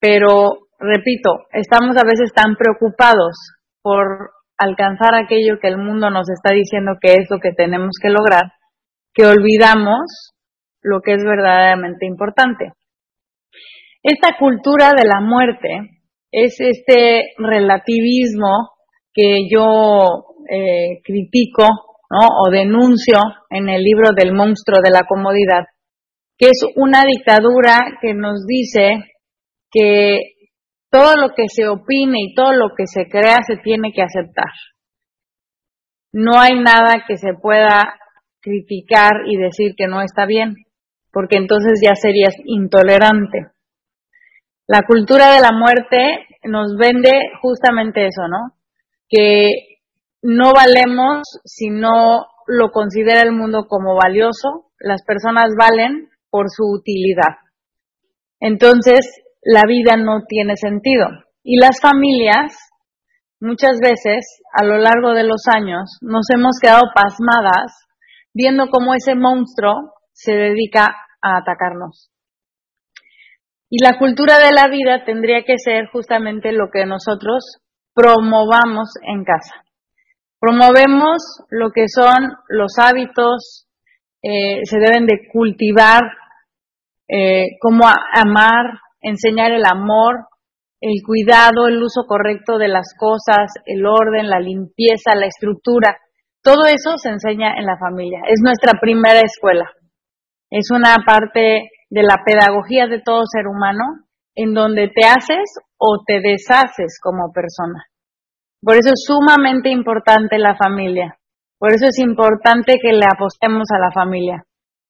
pero repito, estamos a veces tan preocupados por alcanzar aquello que el mundo nos está diciendo que es lo que tenemos que lograr, que olvidamos lo que es verdaderamente importante. Esta cultura de la muerte es este relativismo que yo critico, ¿no? O denuncio en el libro del monstruo de la comodidad, que es una dictadura que nos dice que todo lo que se opine y todo lo que se crea se tiene que aceptar. No hay nada que se pueda criticar y decir que no está bien, porque entonces ya serías intolerante. La cultura de la muerte nos vende justamente eso, ¿no? Que no valemos si no lo considera el mundo como valioso. Las personas valen por su utilidad. Entonces, la vida no tiene sentido. Y las familias, muchas veces, a lo largo de los años, nos hemos quedado pasmadas viendo cómo ese monstruo se dedica a atacarnos. Y la cultura de la vida tendría que ser justamente lo que nosotros promovamos en casa. Promovemos lo que son los hábitos, se deben de cultivar, cómo amar, enseñar el amor, el cuidado, el uso correcto de las cosas, el orden, la limpieza, la estructura. Todo eso se enseña en la familia. Es nuestra primera escuela. Es una parte de la pedagogía de todo ser humano en donde te haces o te deshaces como persona. Por eso es sumamente importante la familia. Por eso es importante que le apostemos a la familia.